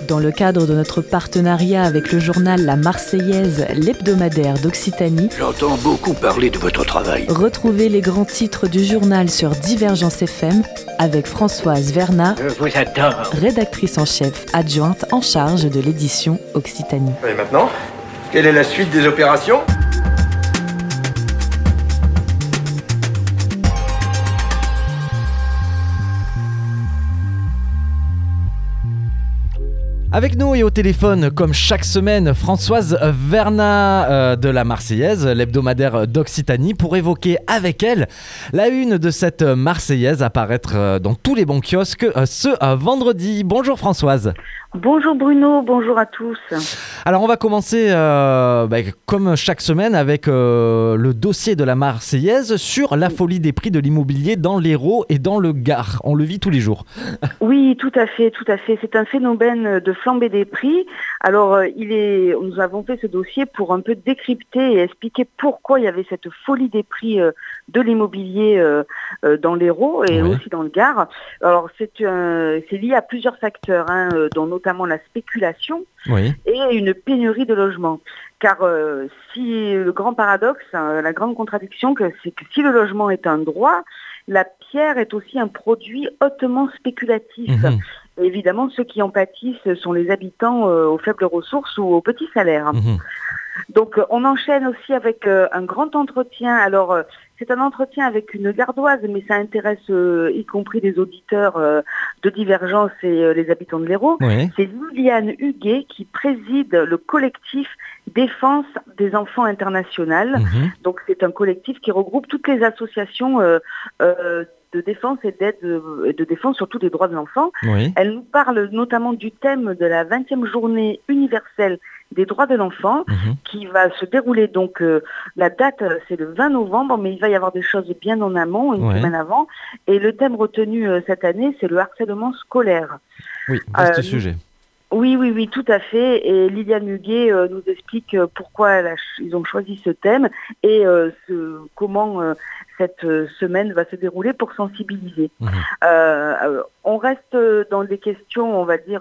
Dans le cadre de notre partenariat avec le journal La Marseillaise, l'hebdomadaire d'Occitanie, j'entends beaucoup parler de votre travail. Retrouvez les grands titres du journal sur Divergence FM avec Françoise Vernat, Je vous adore. rédactrice en chef adjointe en charge de l'édition Occitanie. Et maintenant, quelle est la suite des opérations ? Avec nous et au téléphone, comme chaque semaine, Françoise Vernat de la Marseillaise, l'hebdomadaire d'Occitanie, pour évoquer avec elle la une de cette Marseillaise à paraître dans tous les bons kiosques ce vendredi. Bonjour Françoise. Bonjour Bruno, bonjour à tous. Alors on va commencer comme chaque semaine avec le dossier de la Marseillaise sur la folie des prix de l'immobilier dans l'Hérault et dans le Gard. On le vit tous les jours. Oui, tout à fait. C'est un phénomène de flambée des prix. Alors nous avons fait ce dossier pour un peu décrypter et expliquer pourquoi il y avait cette folie des prix de l'immobilier dans l'Hérault et aussi dans le Gard. Alors c'est lié à plusieurs facteurs, dont notamment la spéculation et une pénurie de logements. Car si le grand paradoxe, la grande contradiction, c'est que si le logement est un droit, la pierre est aussi un produit hautement spéculatif. Et évidemment, ceux qui en pâtissent sont les habitants aux faibles ressources ou aux petits salaires. Donc on enchaîne aussi avec un grand entretien. Alors c'est un entretien avec une gardoise, mais ça intéresse y compris les auditeurs de Divergence et les habitants de l'Hérault. C'est Liliane Huguet qui préside le collectif Défense des enfants internationales. Donc c'est un collectif qui regroupe toutes les associations de défense et d'aide de défense surtout des droits de l'enfant. Elle nous parle notamment du thème de la 20e journée universelle des droits de l'enfant qui va se dérouler, donc la date c'est le 20 novembre, mais il va y avoir des choses bien en amont, une semaine avant, et le thème retenu cette année c'est le harcèlement scolaire. Oui, vaste sujet. Oui, tout à fait. Et Liliane Huguet nous explique pourquoi ils ont choisi ce thème et comment cette semaine va se dérouler pour sensibiliser. On reste dans des questions, on va dire,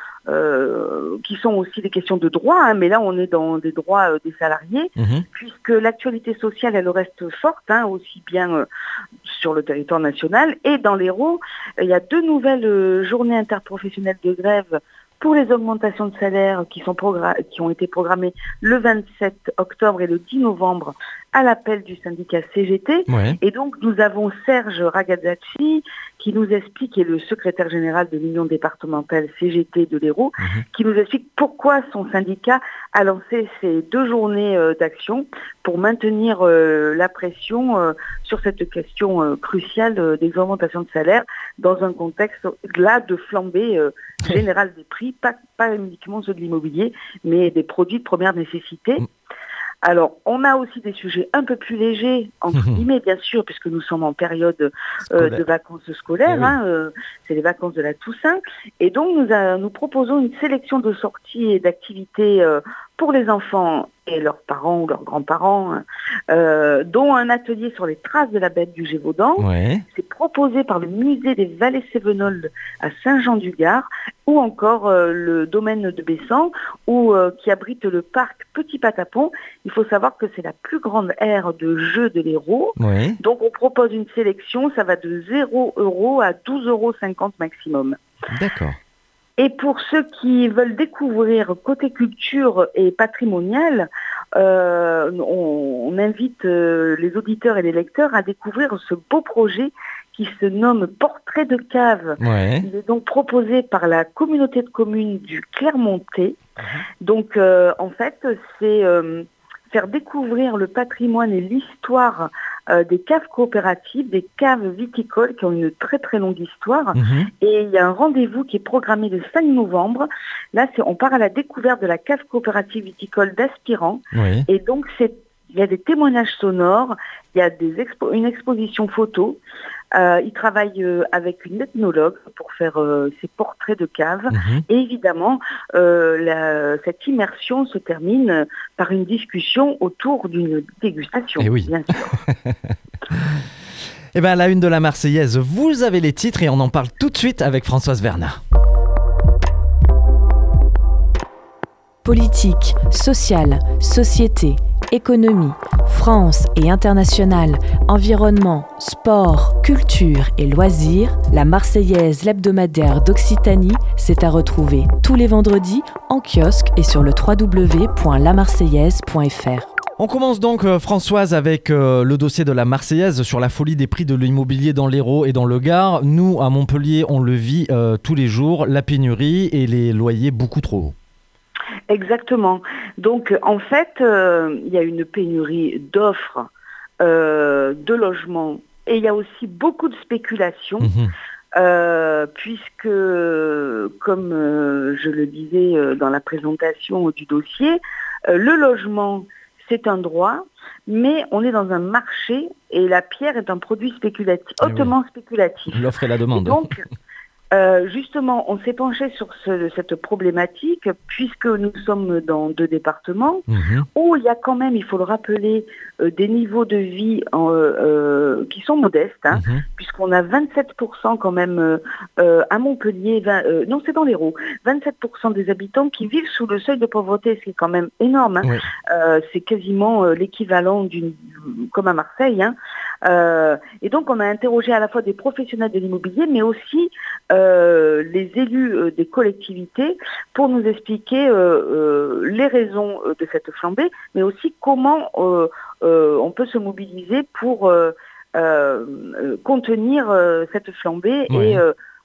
qui sont aussi des questions de droit, mais là on est dans des droits des salariés, puisque l'actualité sociale, elle reste forte, aussi bien sur le territoire national et dans l'Hérault. Il y a 2 nouvelles journées interprofessionnelles de grève pour les augmentations de salaire qui ont été programmées le 27 octobre et le 10 novembre à l'appel du syndicat CGT. Et donc nous avons Serge Ragazzacci qui nous explique, qui est le secrétaire général de l'Union départementale CGT de l'Hérault, qui nous explique pourquoi son syndicat a lancé ces 2 journées d'action pour maintenir la pression sur cette question cruciale des augmentations de salaire dans un contexte là de flambée générale des prix, pas uniquement ceux de l'immobilier, mais des produits de première nécessité. Alors, on a aussi des sujets un peu plus légers, entre guillemets, bien sûr, puisque nous sommes en période de vacances scolaires, c'est les vacances de la Toussaint. Et donc, nous proposons une sélection de sorties et d'activités pour les enfants et leurs parents ou leurs grands-parents, dont un atelier sur les traces de la bête du Gévaudan. C'est proposé par le musée des Vallées Cévenols à Saint-Jean-du-Gard, ou encore le domaine de Bessan, qui abrite le parc Petit Patapon. Il faut savoir que c'est la plus grande aire de jeux de l'Hérault. Donc on propose une sélection, ça va de 0 € à 12,50 € maximum. D'accord. Et pour ceux qui veulent découvrir côté culture et patrimonial, on invite les auditeurs et les lecteurs à découvrir ce beau projet qui se nomme Portrait de cave. Il est donc proposé par la communauté de communes du Clermontais. Donc en fait, c'est faire découvrir le patrimoine et l'histoire des caves coopératives, des caves viticoles qui ont une très très longue histoire. Et il y a un rendez-vous qui est programmé le 5 novembre. Là, on part à la découverte de la cave coopérative viticole d'Aspirant. Et donc, il y a des témoignages sonores, il y a une exposition photo. Il travaille avec une ethnologue pour faire ses portraits de caves. Et évidemment, cette immersion se termine par une discussion autour d'une dégustation. Bien sûr. Eh bien, à la une de la Marseillaise, vous avez les titres et on en parle tout de suite avec Françoise Vernat. Politique, sociale, société, économie, France et internationale, environnement, sport, culture et loisirs, la Marseillaise, l'hebdomadaire d'Occitanie, c'est à retrouver tous les vendredis en kiosque et sur le www.lamarseillaise.fr. On commence donc, Françoise, avec le dossier de la Marseillaise sur la folie des prix de l'immobilier dans l'Hérault et dans le Gard. Nous, à Montpellier, on le vit tous les jours, la pénurie et les loyers beaucoup trop hauts. Exactement. Donc, en fait, il y a une pénurie d'offres de logements et il y a aussi beaucoup de spéculation. Puisque, comme je le disais dans la présentation du dossier, le logement, c'est un droit, mais on est dans un marché et la pierre est un produit spéculatif, hautement spéculatif. L'offre et la demande. Et donc, justement, on s'est penché sur cette problématique puisque nous sommes dans 2 départements où il y a quand même, il faut le rappeler, des niveaux de vie qui sont modestes, puisqu'on a 27% quand même à Montpellier, non c'est dans l'Hérault, 27% des habitants qui vivent sous le seuil de pauvreté, ce qui est quand même énorme. C'est quasiment l'équivalent comme à Marseille. Et donc on a interrogé à la fois des professionnels de l'immobilier, mais aussi les élus des collectivités pour nous expliquer les raisons de cette flambée, mais aussi comment on peut se mobiliser pour contenir cette flambée et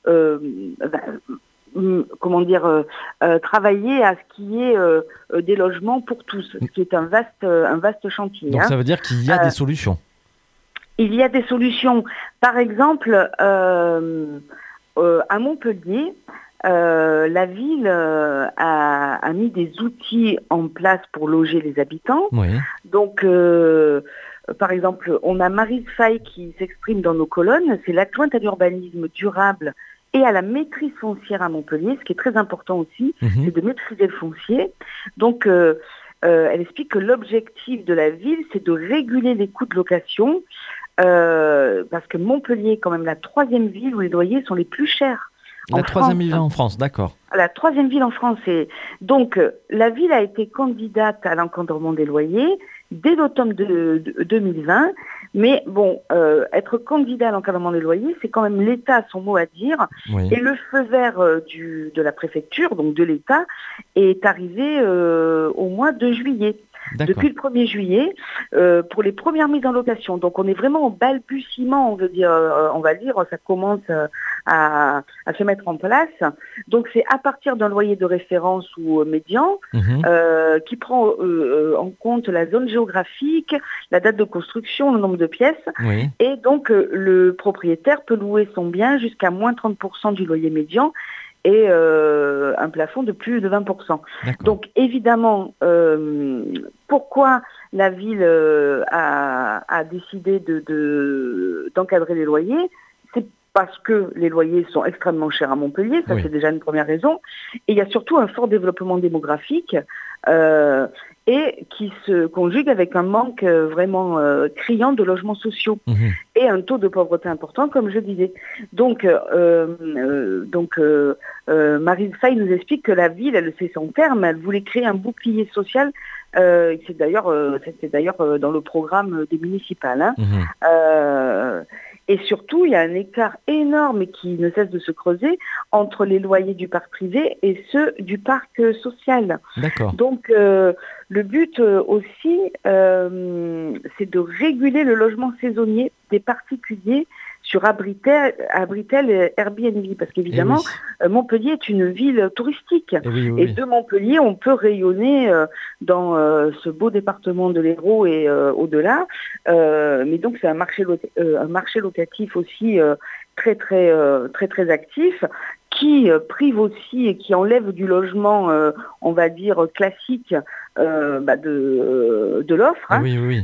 travailler à ce qu'il y ait des logements pour tous, ce qui est un vaste chantier. Donc ça veut dire qu'il y a des solutions. Il y a des solutions. Par exemple, à Montpellier, la ville a mis des outils en place pour loger les habitants. Donc, par exemple, on a Maryse Faye qui s'exprime dans nos colonnes, c'est l'adjointe à l'urbanisme durable et à la maîtrise foncière à Montpellier. Ce qui est très important aussi, c'est de maîtriser le foncier. Donc, elle explique que l'objectif de la ville, c'est de réguler les coûts de location, parce que Montpellier est quand même la 3e ville où les loyers sont les plus chers. La 3e ville en France, d'accord. La 3e ville en France. Donc, la ville a été candidate à l'encadrement des loyers dès l'automne de 2020. Mais bon, être candidat à l'encadrement des loyers, c'est quand même l'État a son mot à dire. Et le feu vert de la préfecture, donc de l'État, est arrivé au mois de juillet. Depuis le 1er juillet, pour les premières mises en location. Donc on est vraiment au balbutiement, on va dire, ça commence à se mettre en place. Donc c'est à partir d'un loyer de référence ou médian qui prend en compte la zone géographique, la date de construction, le nombre de pièces. Et donc le propriétaire peut louer son bien jusqu'à moins 30% du loyer médian et un plafond de plus de 20%. Donc évidemment, pourquoi la ville a décidé d'encadrer les loyers? C'est parce que les loyers sont extrêmement chers à Montpellier, ça c'est déjà une première raison. Et il y a surtout un fort développement démographique et qui se conjugue avec un manque vraiment criant de logements sociaux et un taux de pauvreté important, comme je disais. Donc Maryse Faye nous explique que la ville, elle sait son terme, elle voulait créer un bouclier social. C'était d'ailleurs dans le programme des municipales. Et surtout, il y a un écart énorme qui ne cesse de se creuser entre les loyers du parc privé et ceux du parc social. Donc, le but aussi, c'est de réguler le logement saisonnier des particuliers sur Abritel et Airbnb, parce qu'évidemment, Montpellier est une ville touristique. Et de Montpellier, on peut rayonner dans ce beau département de l'Hérault et au-delà. Mais donc, c'est un marché locatif aussi très actif, qui prive aussi et qui enlève du logement, on va dire, classique de l'offre.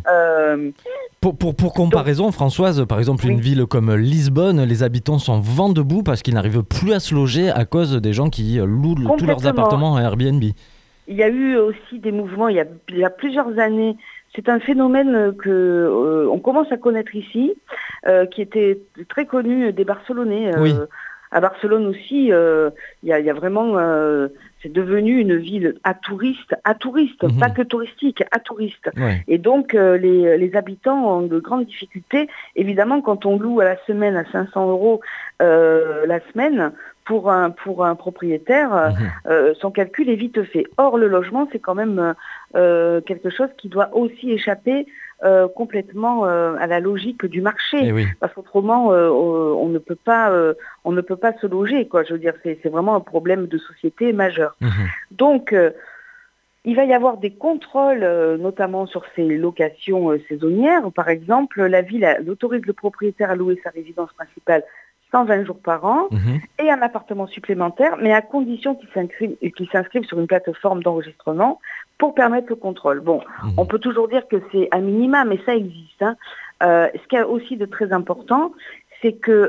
Pour comparaison, Françoise, par exemple, une ville comme Lisbonne, les habitants sont vent debout parce qu'ils n'arrivent plus à se loger à cause des gens qui louent tous leurs appartements à Airbnb. Il y a eu aussi des mouvements il y a plusieurs années. C'est un phénomène que on commence à connaître ici, qui était très connu des Barcelonais. À Barcelone aussi, il y a vraiment c'est devenu une ville à touristes, pas que touristique, à touristes. Ouais. Et donc, les habitants ont de grandes difficultés. Évidemment, quand on loue à la semaine à 500 € la semaine, pour un propriétaire, son calcul est vite fait. Or, le logement, c'est quand même quelque chose qui doit aussi échapper complètement à la logique du marché, Eh oui. parce qu'autrement on ne peut pas se loger, quoi. Je veux dire, c'est vraiment un problème de société majeur. Donc il va y avoir des contrôles, notamment sur ces locations saisonnières. Par exemple, la ville elle autorise le propriétaire à louer sa résidence principale 120 jours par an et un appartement supplémentaire, mais à condition qu'il s'inscrive sur une plateforme d'enregistrement pour permettre le contrôle. Bon, on peut toujours dire que c'est à minima, mais ça existe. Hein. Ce qui est aussi de très important, c'est que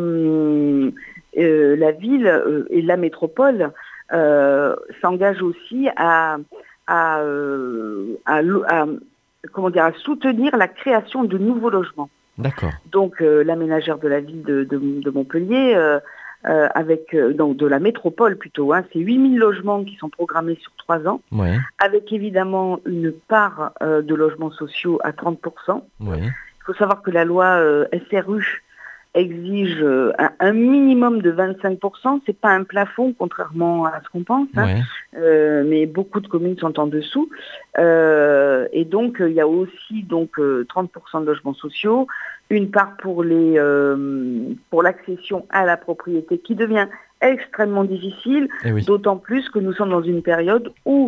la ville et la métropole s'engagent aussi à soutenir la création de nouveaux logements. D'accord. Donc l'aménageur de la ville de Montpellier, donc de la métropole plutôt, hein, c'est 8000 logements qui sont programmés sur 3 ans, avec évidemment une part de logements sociaux à 30%. Il faut savoir que la loi SRU exige un minimum de 25%, c'est pas un plafond contrairement à ce qu'on pense, hein, mais beaucoup de communes sont en dessous, et donc il y a aussi 30% de logements sociaux, une part pour l'accession à la propriété qui devient extrêmement difficile, d'autant plus que nous sommes dans une période où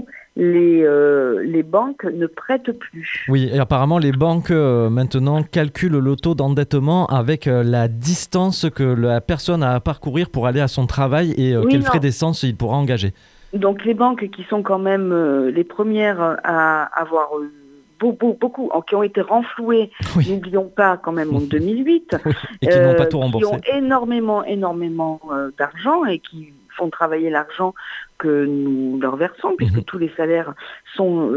les banques ne prêtent plus. Oui, et apparemment les banques maintenant calculent le taux d'endettement avec la distance que la personne a à parcourir pour aller à son travail et quels frais d'essence il pourra engager. Donc les banques qui sont quand même les premières à avoir beaucoup qui ont été renflouées, n'oublions pas quand même en 2008, et qui n'ont pas tout remboursé, qui ont énormément d'argent et qui font travailler l'argent que nous leur versons, puisque tous les salaires sont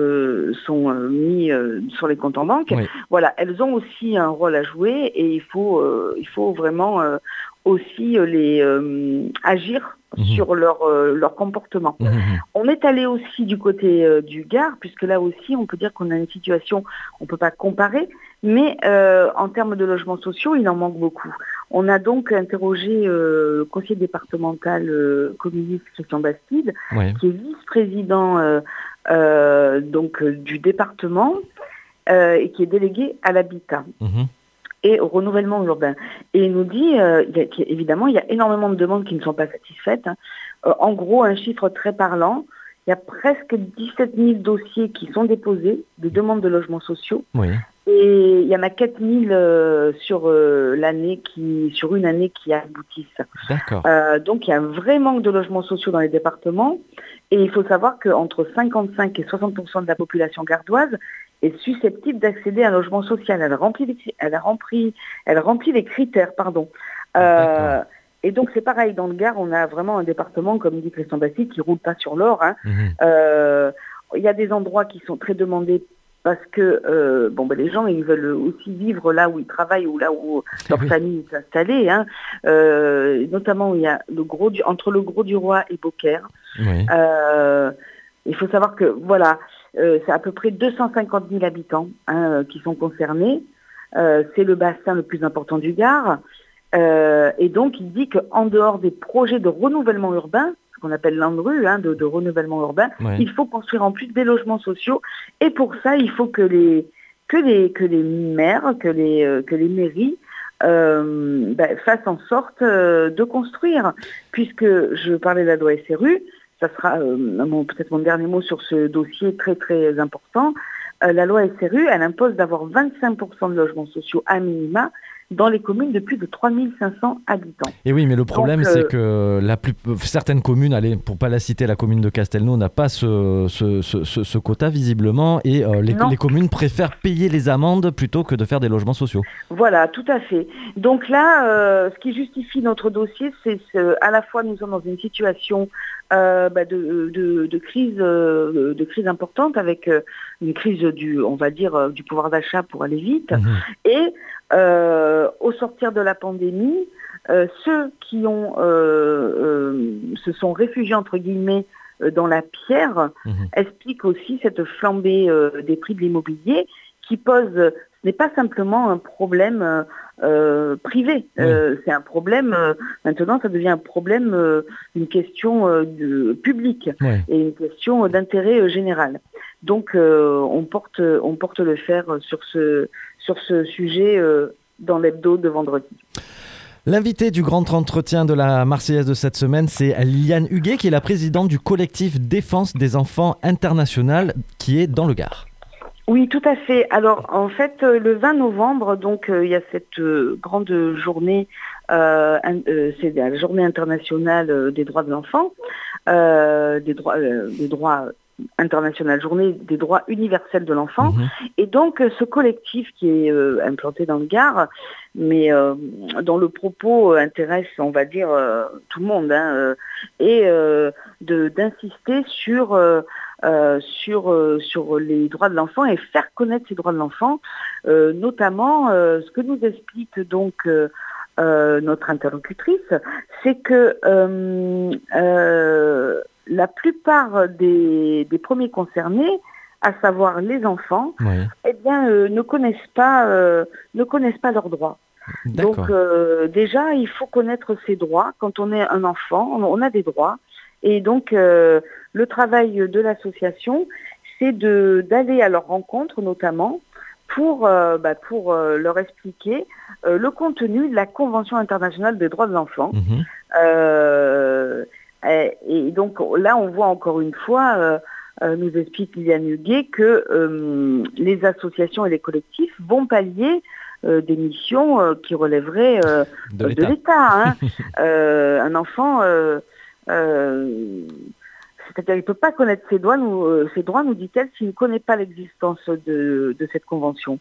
mis sur les comptes en banque. Voilà, elles ont aussi un rôle à jouer et il faut vraiment aussi agir sur leur comportement. On est allé aussi du côté du Gard, puisque là aussi on peut dire qu'on a une situation, on ne peut pas comparer, mais en termes de logements sociaux, il en manque beaucoup. On a donc interrogé le conseiller départemental communiste Christian Bastide, qui est vice-président du département et qui est délégué à l'habitat et au renouvellement urbain. Et il nous dit, évidemment, il y a énormément de demandes qui ne sont pas satisfaites. En gros, un chiffre très parlant, il y a presque 17 000 dossiers qui sont déposés, de demandes de logements sociaux. Et il y en a 4 000 sur une année qui aboutissent. D'accord. Donc il y a un vrai manque de logements sociaux dans les départements. Et il faut savoir qu'entre 55 et 60% de la population gardoise est susceptible d'accéder à un logement social. Elle remplit les critères, et donc c'est pareil, dans le Gard, on a vraiment un département, comme dit Christian Bastide, qui ne roule pas sur l'or. Hein. Il y a des endroits qui sont très demandés parce que les gens ils veulent aussi vivre là où ils travaillent ou là où leur famille est installée. Hein. Notamment, il y a entre le Grau-du-Roi et Beaucaire. Il faut savoir que c'est à peu près 250 000 habitants qui sont concernés. C'est le bassin le plus important du Gard. Et donc, il dit qu'en dehors des projets de renouvellement urbain, ce qu'on appelle l'ANRU, de renouvellement urbain, il faut construire en plus des logements sociaux. Et pour ça, il faut que les maires, que les mairies fassent en sorte de construire. Puisque je parlais de la loi SRU, ça sera peut-être mon dernier mot sur ce dossier très très important. La loi SRU, elle impose d'avoir 25% de logements sociaux à minima dans les communes de plus de 3500 habitants. Et oui, mais le problème, c'est que certaines communes, pour ne pas la citer, la commune de Castelnau n'a pas ce quota visiblement, et les communes préfèrent payer les amendes plutôt que de faire des logements sociaux. Voilà, tout à fait. Donc là, ce qui justifie notre dossier, c'est à la fois nous sommes dans une situation de crise importante, avec une crise du pouvoir d'achat pour aller vite, et au sortir de la pandémie, ceux qui se sont réfugiés entre guillemets dans la pierre explique aussi cette flambée des prix de l'immobilier qui pose, ce n'est pas simplement un problème privé, c'est un problème, maintenant ça devient un problème, une question publique et une question d'intérêt général. Donc on porte le fer sur ce sujet dans l'hebdo de vendredi. L'invité du grand entretien de la Marseillaise de cette semaine, c'est Liliane Huguet, qui est la présidente du collectif Défense des enfants international, qui est dans le Gard. Oui, tout à fait. Alors, en fait, le 20 novembre, donc, il y a cette grande journée, c'est la journée internationale des droits de l'enfant, des droits internationale, journée des droits universels de l'enfant. Et donc, ce collectif qui est implanté dans le Gard, mais dont le propos intéresse, on va dire, tout le monde, et d'insister sur les droits de l'enfant et faire connaître ces droits de l'enfant, notamment ce que nous explique donc notre interlocutrice, c'est que la plupart des premiers concernés, à savoir les enfants, eh bien, ne connaissent pas leurs droits. D'accord. Donc déjà, il faut connaître ses droits. Quand on est un enfant, on a des droits. Et donc, le travail de l'association, c'est d'aller à leur rencontre, notamment, pour leur expliquer le contenu de la Convention internationale des droits de l'enfant. Et donc là, on voit encore une fois, nous explique Liliane Huguet, que les associations et les collectifs vont pallier des missions qui relèveraient de l'État. Un enfant, c'est-à-dire il ne peut pas connaître ses droits, nous dit-elle, s'il ne connaît pas l'existence de cette convention.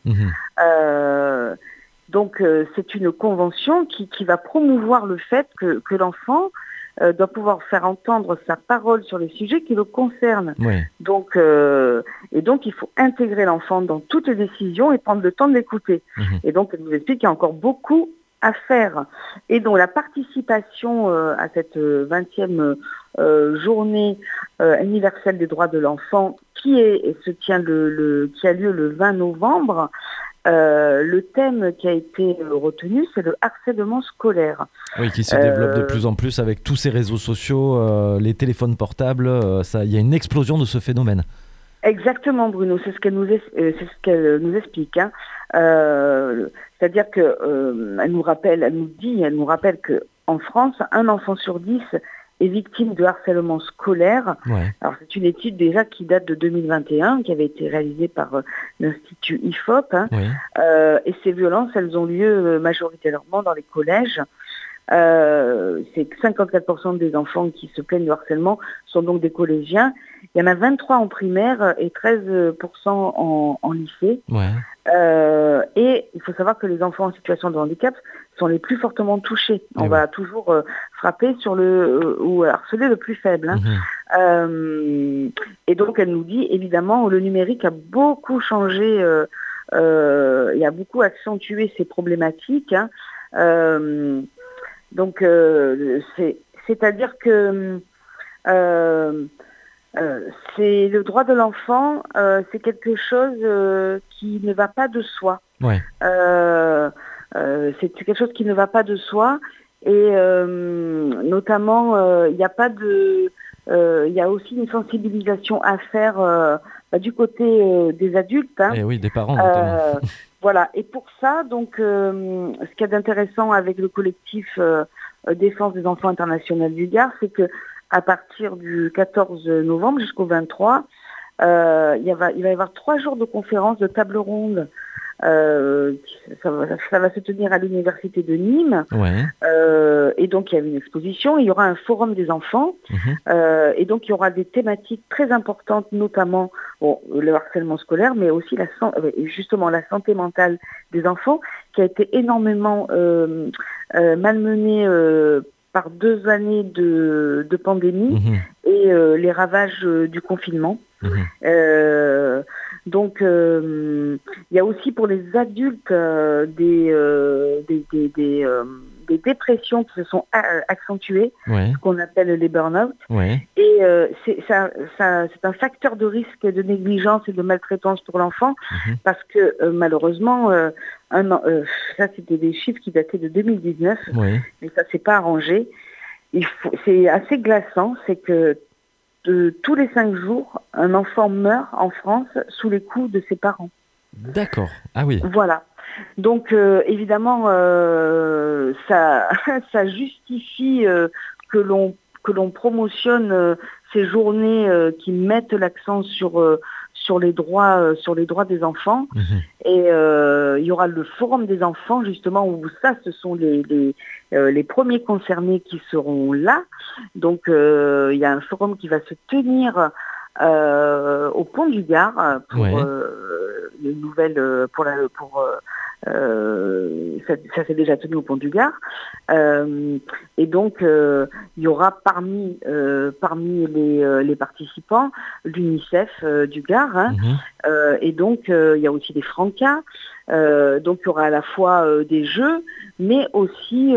Donc c'est une convention qui va promouvoir le fait que l'enfant doit pouvoir faire entendre sa parole sur les sujets qui le concernent. Donc, et donc, il faut intégrer l'enfant dans toutes les décisions et prendre le temps de l'écouter. Et donc, elle nous explique qu'il y a encore beaucoup à faire. Et donc, la participation à cette 20e journée universelle des droits de l'enfant qui a lieu le 20 novembre, le thème qui a été retenu, c'est le harcèlement scolaire. Oui, qui se développe de plus en plus avec tous ces réseaux sociaux, les téléphones portables, il y a une explosion de ce phénomène. Exactement, Bruno, c'est ce qu'elle nous explique. C'est-à-dire que elle nous rappelle que en France, un enfant sur 10 est victime de harcèlement scolaire. Alors c'est une étude déjà qui date de 2021, qui avait été réalisée par l'Institut IFOP. Et ces violences, elles ont lieu majoritairement dans les collèges. C'est 54% des enfants qui se plaignent de harcèlement sont donc des collégiens. Il y en a 23 en primaire et 13% en lycée. Et il faut savoir que les enfants en situation de handicap sont les plus fortement touchés. On va toujours frapper sur ou harceler le plus faible. Et donc elle nous dit, évidemment, le numérique a beaucoup changé et a beaucoup accentué ces problématiques. Donc c'est-à-dire que c'est le droit de l'enfant, c'est quelque chose qui ne va pas de soi. C'est quelque chose qui ne va pas de soi et notamment il y a aussi une sensibilisation à faire du côté des adultes. Et oui, des parents notamment. Voilà. Et pour ça, donc, ce qu'il y a d'intéressant avec le collectif Défense des enfants international du Gard, c'est que à partir du 14 novembre jusqu'au 23, il va y avoir 3 jours de conférences, de table ronde. Ça va se tenir à l'université de Nîmes. Et donc il y a une exposition, il y aura un forum des enfants. Et donc il y aura des thématiques très importantes, notamment le harcèlement scolaire, mais aussi justement la santé mentale des enfants, qui a été énormément malmenée par 2 années de pandémie et les ravages du confinement. Donc il y a aussi pour les adultes des des dépressions qui se sont accentuées, Ouais. ce qu'on appelle les burn-out. Ouais. Et c'est un facteur de risque de négligence et de maltraitance pour l'enfant, parce que malheureusement, ça c'était des chiffres qui dataient de 2019, Ouais. mais ça s'est pas arrangé. C'est assez glaçant, c'est que tous les 5 jours, un enfant meurt en France sous les coups de ses parents. D'accord. Ah oui. Voilà. Donc évidemment, ça justifie que l'on promotionne ces journées qui mettent l'accent sur les droits des enfants. Et il y aura le forum des enfants justement où ça, ce sont les premiers concernés qui seront là. Donc il y a un forum qui va se tenir au Pont du Gard pour les nouvelles ça s'est déjà tenu au Pont du Gard, et donc il y aura parmi les participants l'UNICEF du Gard, et donc il y a aussi des Francas, donc il y aura à la fois des jeux, mais aussi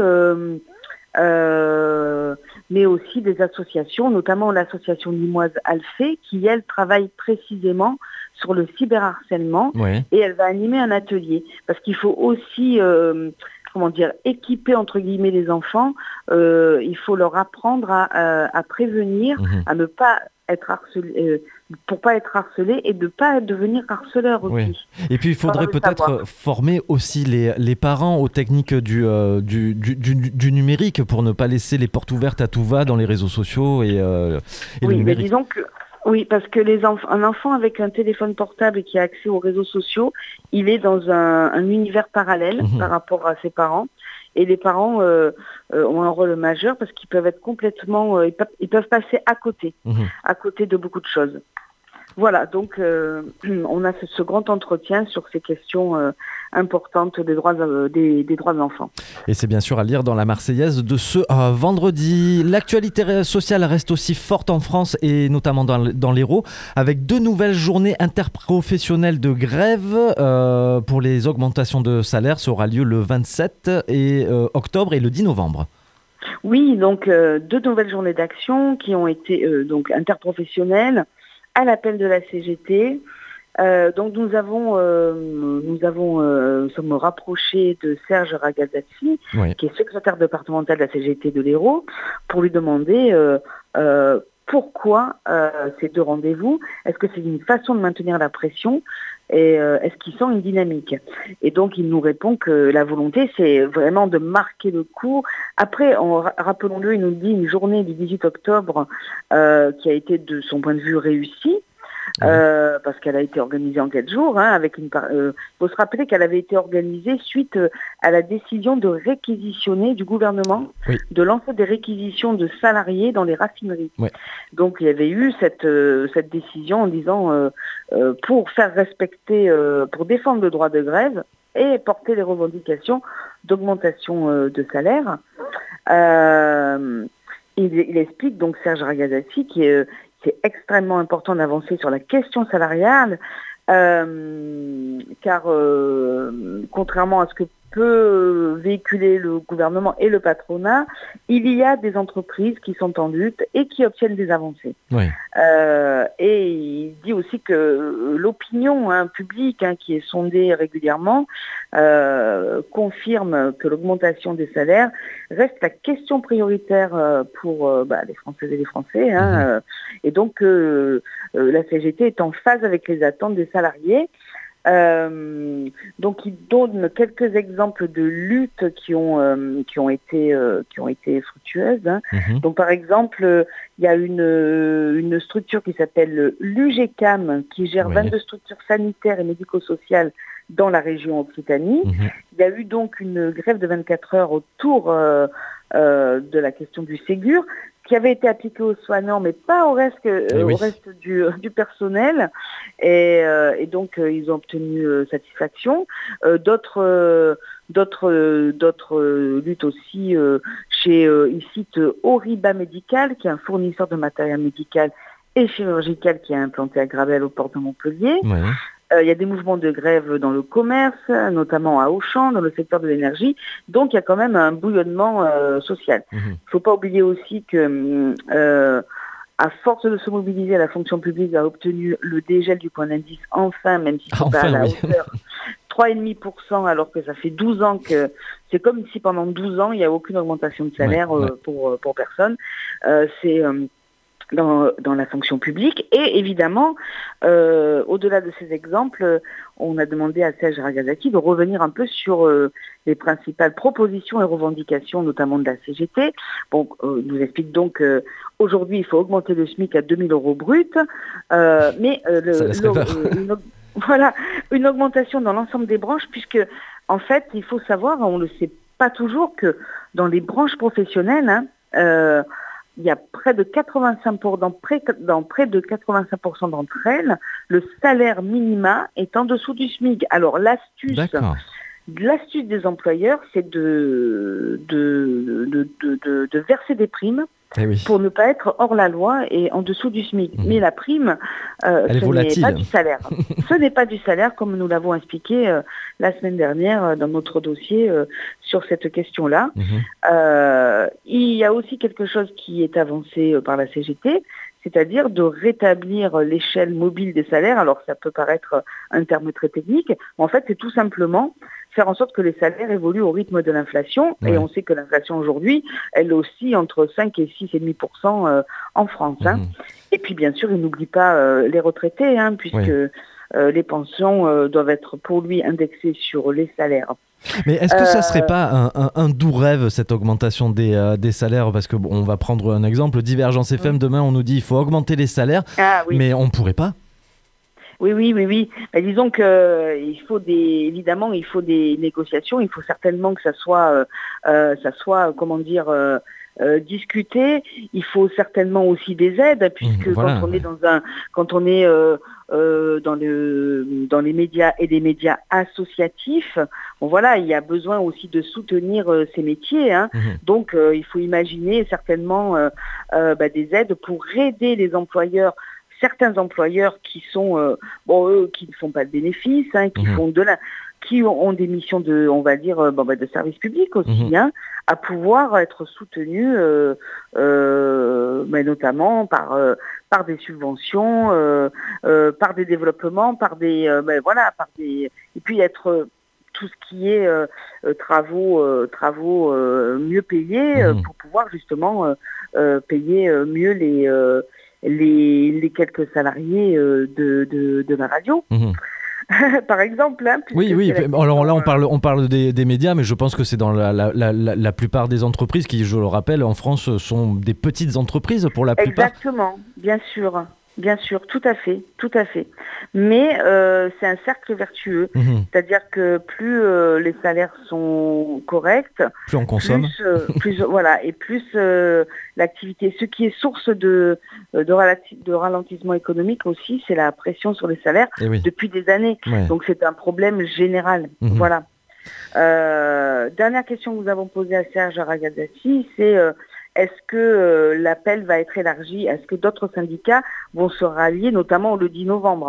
des associations, notamment l'association limoise Alphée, qui elle travaille précisément sur le cyberharcèlement, et elle va animer un atelier, parce qu'il faut aussi équiper entre guillemets les enfants, il faut leur apprendre à prévenir, à ne pas être harcelé, pour pas être harcelé et de pas devenir harceleur aussi. Oui. Et puis il faudrait peut-être former aussi les parents aux techniques du numérique pour ne pas laisser les portes ouvertes à tout va dans les réseaux sociaux et le numérique. Mais disons que oui, parce que un enfant avec un téléphone portable et qui a accès aux réseaux sociaux, il est dans un univers parallèle par rapport à ses parents. Et les parents ont un rôle majeur parce qu'ils peuvent être complètement, ils peuvent passer à côté de beaucoup de choses. Voilà, donc on a ce grand entretien sur ces questions importantes des droits de l'enfant. Et c'est bien sûr à lire dans la Marseillaise de ce vendredi. L'actualité sociale reste aussi forte en France et notamment dans l'Hérault, avec 2 nouvelles journées interprofessionnelles de grève pour les augmentations de salaire. Ça aura lieu le 27 octobre et le 10 novembre. Oui, donc 2 nouvelles journées d'action qui ont été donc interprofessionnelles à l'appel de la CGT. Donc nous sommes rapprochés de Serge Ragazzacchi, qui est secrétaire départemental de la CGT de l'Hérault, pour lui demander pourquoi ces 2 rendez-vous. Est-ce que c'est une façon de maintenir la pression et est-ce qu'ils sont une dynamique? Et donc il nous répond que la volonté, c'est vraiment de marquer le coup. Après, rappelons-le, il nous dit une journée du 18 octobre qui a été de son point de vue réussie. Parce qu'elle a été organisée en 4 jours. Il faut se rappeler qu'elle avait été organisée suite à la décision de réquisitionner du gouvernement, de lancer des réquisitions de salariés dans les raffineries. Donc il y avait eu cette décision en disant pour faire respecter, pour défendre le droit de grève et porter les revendications d'augmentation de salaire. Il explique donc Serge Ragazzacchi c'est extrêmement important d'avancer sur la question salariale, car contrairement à ce que peut véhiculer le gouvernement et le patronat, il y a des entreprises qui sont en lutte et qui obtiennent des avancées. Et il dit aussi que l'opinion publique qui est sondée régulièrement confirme que l'augmentation des salaires reste la question prioritaire pour les Françaises et les Français. Et donc la CGT est en phase avec les attentes des salariés. Donc il donne quelques exemples de luttes qui ont été fructueuses. Donc par exemple, il y a une structure qui s'appelle l'UGCAM qui gère 22 structures sanitaires et médico-sociales dans la région Occitanie. Il y a eu donc une grève de 24 heures autour de la question du Ségur, qui avait été appliqué aux soignants, mais pas au reste du personnel. Et donc, ils ont obtenu satisfaction. D'autres luttes aussi chez, il cite Oriba Médical, qui est un fournisseur de matériel médical et chirurgical qui est implanté à Gravelle, aux portes de Montpellier. Il y a des mouvements de grève dans le commerce, notamment à Auchan, dans le secteur de l'énergie. Donc il y a quand même un bouillonnement social. Il ne faut pas oublier aussi que à force de se mobiliser, la fonction publique a obtenu le dégel du point d'indice enfin, même si c'est pas à la hauteur. 3,5%, alors que ça fait 12 ans que... C'est comme si pendant 12 ans, il n'y a aucune augmentation de salaire pour personne. C'est dans la fonction publique. Et évidemment, au-delà de ces exemples, on a demandé à Serge Ragazaki de revenir un peu sur les principales propositions et revendications, notamment de la CGT. Bon, nous explique donc qu'aujourd'hui, il faut augmenter le SMIC à 2 000 € brut, mais voilà, une augmentation dans l'ensemble des branches, puisque en fait, il faut savoir, on ne le sait pas toujours, que dans les branches professionnelles, il y a près de 85%, dans près de 85% d'entre elles, le salaire minima est en dessous du SMIC. Alors l'astuce des employeurs, c'est de verser des primes. Pour ne pas être hors la loi et en dessous du SMIC. Mais la prime, ce n'est pas du salaire. Ce n'est pas du salaire, comme nous l'avons expliqué la semaine dernière dans notre dossier sur cette question-là. Il y a aussi quelque chose qui est avancé par la CGT, c'est-à-dire de rétablir l'échelle mobile des salaires. Alors ça peut paraître un terme très technique, mais en fait c'est tout simplement faire en sorte que les salaires évoluent au rythme de l'inflation. Et on sait que l'inflation aujourd'hui, elle oscille entre 5 et 6,5% en France. Et puis bien sûr, il n'oublie pas les retraités, puisque les pensions doivent être pour lui indexées sur les salaires. Mais est-ce que ça serait pas un doux rêve, cette augmentation des salaires? Parce que on va prendre un exemple, Divergence FM, demain on nous dit il faut augmenter les salaires, mais on ne pourrait pas. Oui. Ben, disons que évidemment, il faut des négociations. Il faut certainement que ça soit discuté. Il faut certainement aussi des aides, puisque quand on est dans les médias et des médias associatifs, il y a besoin aussi de soutenir ces métiers. Donc, il faut imaginer certainement des aides pour aider les employeurs. Certains employeurs qui sont, qui ne font pas de bénéfices, qui ont des missions de service public aussi, à pouvoir être soutenus, notamment par des subventions, par des développements, et puis être tout ce qui est travaux mieux payés pour pouvoir justement payer mieux les quelques salariés de la radio. Par exemple. Oui. Alors là, on parle des médias, mais je pense que c'est dans la plupart des entreprises qui, je le rappelle, en France, sont des petites entreprises pour la plupart. Exactement, bien sûr, tout à fait. Mais c'est un cercle vertueux, c'est-à-dire que plus les salaires sont corrects, plus on consomme, plus l'activité. Ce qui est source de ralentissement économique aussi, c'est la pression sur les salaires depuis des années. Donc c'est un problème général. Voilà. Dernière question que nous avons posée à Serge Ragazaki, c'est est-ce que l'appel va être élargi? Est-ce que d'autres syndicats vont se rallier, notamment le 10 novembre?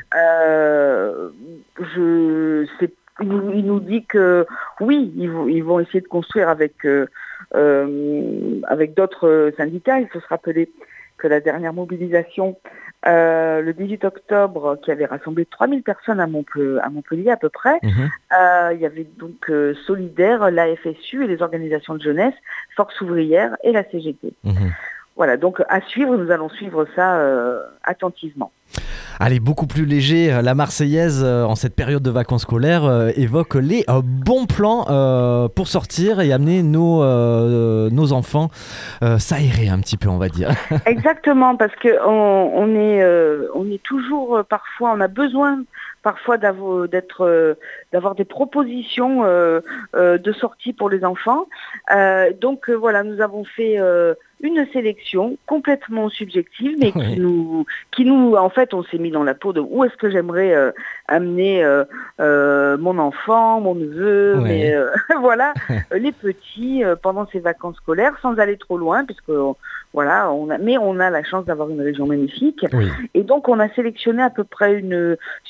Il nous dit que oui, ils vont essayer de construire avec d'autres syndicats. Il faut se rappeler que la dernière mobilisation, le 18 octobre, qui avait rassemblé 3000 personnes à Montpellier à peu près, il y avait donc Solidaire, la FSU et les organisations de jeunesse, Force ouvrière et la CGT. Voilà, donc à suivre, nous allons suivre ça attentivement. Allez, beaucoup plus léger, la Marseillaise, en cette période de vacances scolaires, évoque les bons plans pour sortir et amener nos enfants s'aérer un petit peu, on va dire. Exactement, parce qu'on est toujours, parfois, on a besoin parfois d'avoir des propositions de sortie pour les enfants. Donc nous avons fait une sélection complètement subjective, mais qui nous, en fait, on s'est mis dans la peau de où est-ce que j'aimerais amener mon enfant, mon neveu, mais les petits pendant ces vacances scolaires, sans aller trop loin, puisque on a la chance d'avoir une région magnifique, et donc on a sélectionné à peu près 6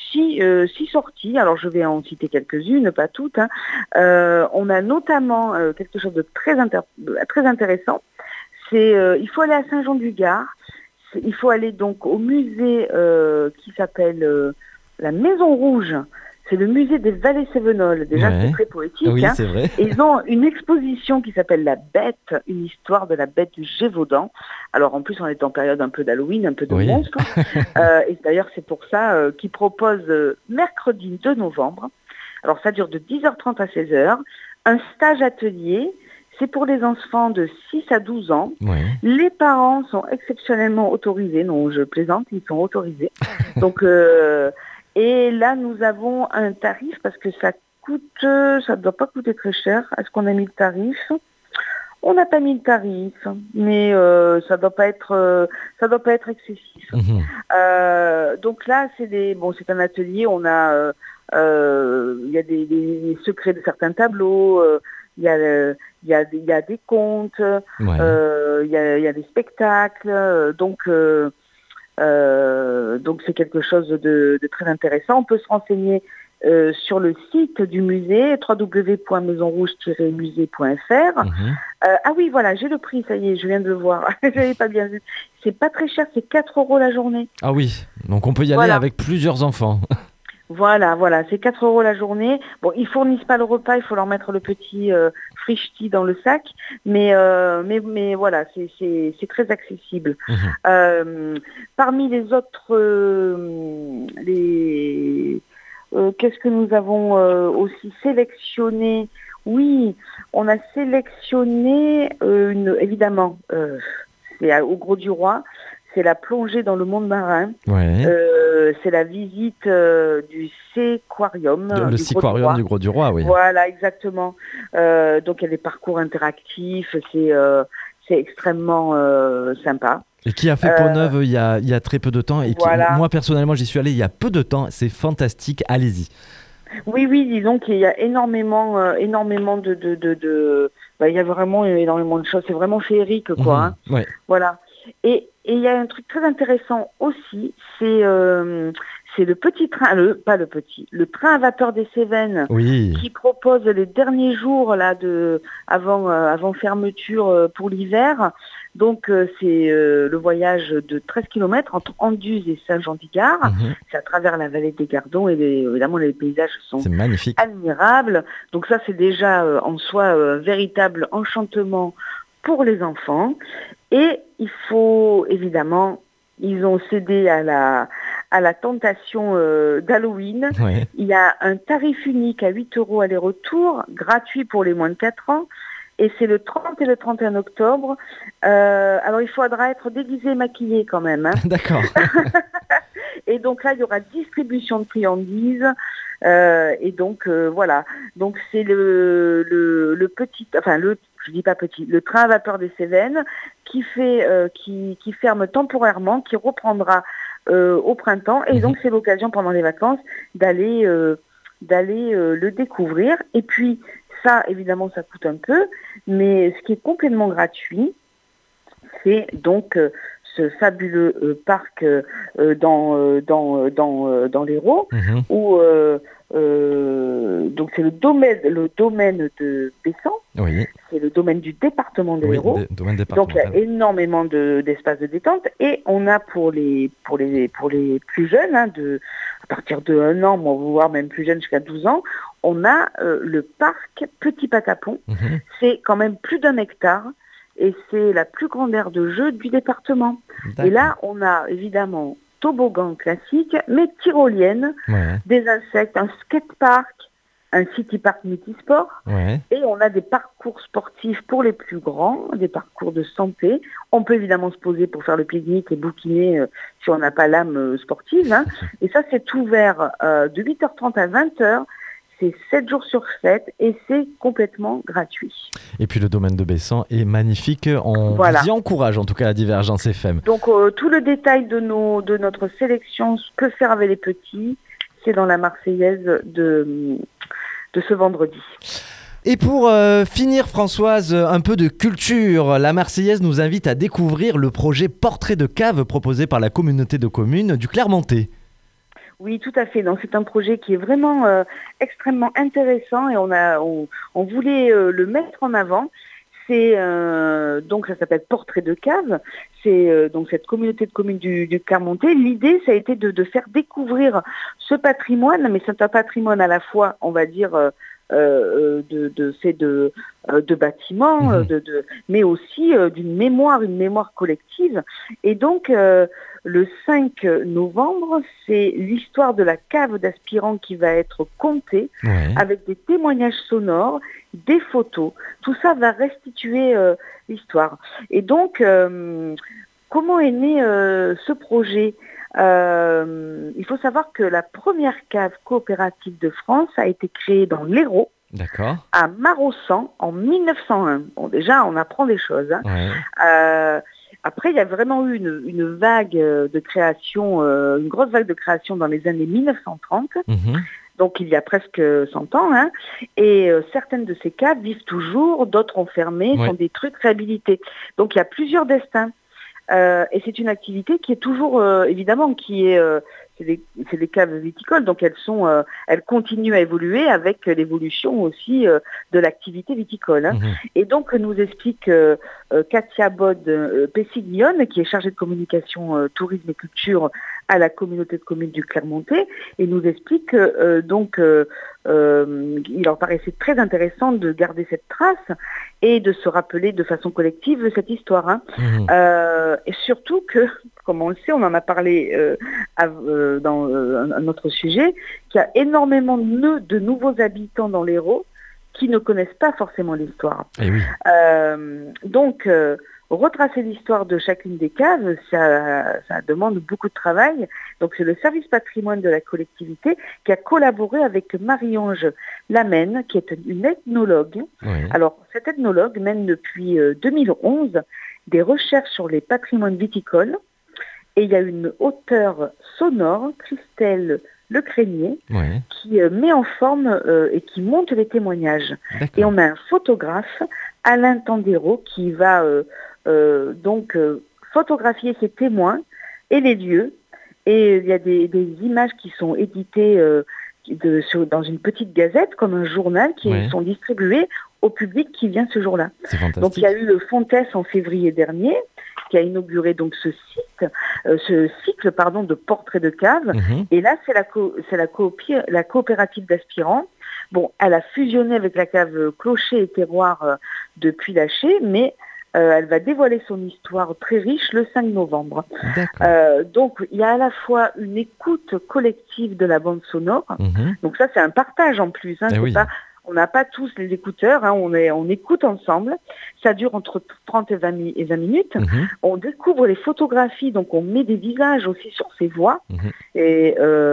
6 sorties. Alors je vais en citer quelques-unes, pas toutes. Hein. On a notamment quelque chose de très intéressant. C'est il faut aller à Saint-Jean-du-Gard. Il faut aller donc au musée qui s'appelle la Maison Rouge. C'est le musée des Vallées Cévenols. Déjà, c'est très poétique. Oui, hein. c'est vrai. Et ils ont une exposition qui s'appelle La Bête, une histoire de la bête du Gévaudan. Alors, en plus, on est en période un peu d'Halloween, un peu de monstre. Et d'ailleurs, c'est pour ça qu'ils proposent mercredi 2 novembre. Alors, ça dure de 10h30 à 16h. Un stage atelier. C'est pour les enfants de 6 à 12 ans. Ouais. Les parents sont exceptionnellement autorisés. Non, je plaisante, ils sont autorisés. Donc... Et là, nous avons un tarif parce que ça ne doit pas coûter très cher. Est-ce qu'on a mis le tarif ? On n'a pas mis le tarif, mais ça doit pas être excessif. Donc là, c'est un atelier. On a, il y a des secrets de certains tableaux. Il y a des contes. Il y a des spectacles. Donc c'est quelque chose de très intéressant. On peut se renseigner sur le site du musée, www.maisonrouge-musée.fr. Ah oui, voilà, j'ai le prix, ça y est, je viens de le voir. Je n'avais pas bien vu. C'est pas très cher, c'est 4 € la journée. Ah oui, donc on peut y aller avec plusieurs enfants. Voilà, c'est 4 € la journée. Bon, ils fournissent pas le repas, il faut leur mettre le petit frichti dans le sac, mais voilà, c'est très accessible. Parmi les autres, qu'est-ce que nous avons aussi sélectionné ? Oui, on a sélectionné évidemment, c'est au Gros du Roi. C'est la plongée dans le monde marin. C'est la visite du Séquarium. Le Séquarium du Gros du Roi, oui. Voilà, exactement. Donc il y a des parcours interactifs. C'est extrêmement sympa. Et qui a fait Pont-Neuve il y a très peu de temps. Et moi, personnellement, j'y suis allé il y a peu de temps. C'est fantastique. Allez-y. Oui, disons qu'il y a énormément de... il y a vraiment énormément de choses. C'est vraiment féerique, quoi. Ouais. Voilà. Et il y a un truc très intéressant aussi, c'est le petit train, le train à vapeur des Cévennes, qui propose les derniers jours là avant fermeture pour l'hiver. Donc c'est le voyage de 13 km entre Anduze et Saint-Jean-du-Gard. C'est à travers la vallée des Gardons et évidemment les paysages sont admirables. Donc ça c'est déjà en soi un véritable enchantement pour les enfants. Et il faut évidemment, ils ont cédé à la tentation d'Halloween. Il y a un tarif unique à 8 € aller-retour, gratuit pour les moins de 4 ans. Et c'est le 30 et le 31 octobre. Alors il faudra être déguisé et maquillé quand même. Hein. D'accord. Et donc là, il y aura distribution de friandises. Et donc voilà. Donc c'est le train à vapeur des Cévennes qui ferme temporairement, qui reprendra au printemps. Et donc c'est l'occasion pendant les vacances d'aller le découvrir. Et puis ça, évidemment, ça coûte un peu, mais ce qui est complètement gratuit, c'est donc ce fabuleux parc dans l'Hérault, où donc c'est le domaine de Bessan. C'est le domaine du département de l'Hérault. Donc il y a énormément d'espaces de détente, et on a pour les plus jeunes, à partir de 1 an, voire même plus jeunes jusqu'à 12 ans, on a le parc Petit Patapon. C'est quand même plus d'1 hectare. Et c'est la plus grande aire de jeu du département. Et là, on a évidemment toboggan classique, mais tyrolienne, des insectes, un skatepark, un city park multisport. Et on a des parcours sportifs pour les plus grands, des parcours de santé. On peut évidemment se poser pour faire le pique-nique et bouquiner si on n'a pas l'âme sportive. Hein. Et ça, c'est ouvert de 8h30 à 20h. C'est 7 jours sur 7 et c'est complètement gratuit. Et puis le domaine de Bessan est magnifique. On vous y encourage en tout cas à Divergence FM. Donc tout le détail de notre sélection, ce que faire avec les petits, c'est dans la Marseillaise de ce vendredi. Et pour finir, Françoise, un peu de culture. La Marseillaise nous invite à découvrir le projet Portrait de cave proposé par la communauté de communes du Clermontais. Oui, tout à fait. Donc c'est un projet qui est vraiment extrêmement intéressant et on voulait le mettre en avant. C'est donc ça s'appelle Portrait de cave. C'est donc cette communauté de communes du Clermontais. L'idée, ça a été de faire découvrir ce patrimoine, mais c'est un patrimoine à la fois, on va dire, de bâtiments, mais aussi une mémoire collective. Et donc le 5 novembre, c'est l'histoire de la cave d'Aspirant qui va être contée, avec des témoignages sonores, des photos. Tout ça va restituer l'histoire. Et donc, comment est né ce projet ? Il faut savoir que la première cave coopérative de France a été créée dans l'Hérault, à Marossan, en 1901. Bon, déjà, on apprend des choses. Après, il y a vraiment eu une vague de création, une grosse vague de création dans les années 1930. Donc il y a presque 100 ans, et certaines de ces caves vivent toujours, d'autres ont fermé, sont des trucs réhabilités. Donc il y a plusieurs destins. Et c'est une activité qui est toujours, évidemment, c'est des caves viticoles, donc elles continuent à évoluer avec l'évolution aussi de l'activité viticole. Et donc nous explique Katia Bod-Pessiglione, qui est chargée de communication, tourisme et culture à la communauté de communes du Clermontais, et nous explique il leur paraissait très intéressant de garder cette trace et de se rappeler de façon collective cette histoire. Et surtout que, comme on le sait, on en a parlé dans un autre sujet, qu'il y a énormément de nouveaux habitants dans l'Hérault qui ne connaissent pas forcément l'histoire. Donc, retracer l'histoire de chacune des caves, ça demande beaucoup de travail. Donc c'est le service patrimoine de la collectivité qui a collaboré avec Marie-Ange Lamenne, qui est une ethnologue. Alors cette ethnologue mène depuis 2011 des recherches sur les patrimoines viticoles. Et il y a une auteure sonore, Christelle Lecrénier, qui met en forme et qui monte les témoignages. Et on a un photographe, Alain Tandero, qui va photographier ces témoins et les lieux. Et il y a des images qui sont éditées dans une petite gazette, comme un journal, qui sont distribuées au public qui vient ce jour-là. Donc il y a eu le Fontès en février dernier, qui a inauguré donc ce cycle de portraits de cave. Et là, c'est la coopérative d'Aspirant. Bon, elle a fusionné avec la cave Clocher et Terroir de Puy-Laché, mais elle va dévoiler son histoire très riche le 5 novembre. Donc, il y a à la fois une écoute collective de la bande sonore. Donc ça, c'est un partage en plus. On n'a pas tous les écouteurs, on écoute ensemble. Ça dure entre 30 et 20 minutes. On découvre les photographies, donc on met des visages aussi sur ces voix. Et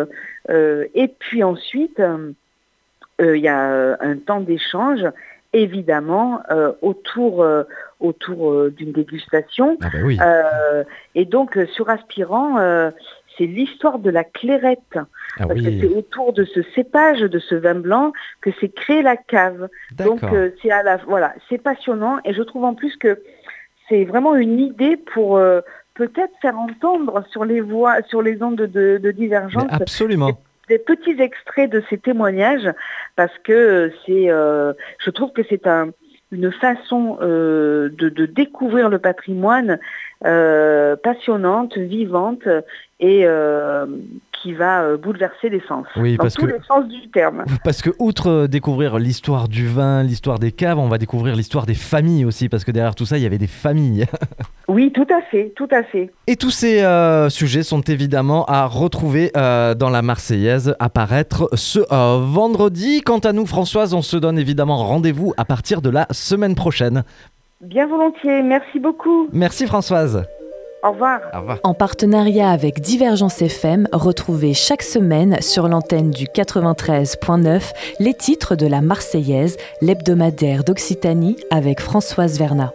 puis ensuite, il y a un temps d'échange, évidemment, autour d'une dégustation. Et donc, sur Aspirant, c'est l'histoire de la clairette. Parce que c'est autour de ce cépage, de ce vin blanc, que s'est créée la cave. Donc, c'est passionnant. Et je trouve en plus que c'est vraiment une idée pour peut-être faire entendre sur les voix, sur les ondes de divergence. Mais absolument. Des petits extraits de ces témoignages, parce que je trouve que c'est une façon de découvrir le patrimoine passionnante, vivante et qui va bouleverser les sens, dans tous les sens du terme. Parce que outre découvrir l'histoire du vin, l'histoire des caves, on va découvrir l'histoire des familles aussi, parce que derrière tout ça, il y avait des familles. Oui, tout à fait. Et tous ces sujets sont évidemment à retrouver dans la Marseillaise, à paraître ce vendredi. Quant à nous, Françoise, on se donne évidemment rendez-vous à partir de la semaine prochaine. Bien volontiers, merci beaucoup. Merci Françoise. Au revoir. Au revoir. En partenariat avec Divergence FM, retrouvez chaque semaine sur l'antenne du 93.9 les titres de la Marseillaise, l'hebdomadaire d'Occitanie avec Françoise Vernat.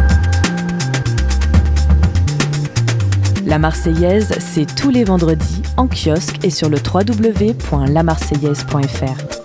La Marseillaise, c'est tous les vendredis en kiosque et sur le www.lamarseillaise.fr.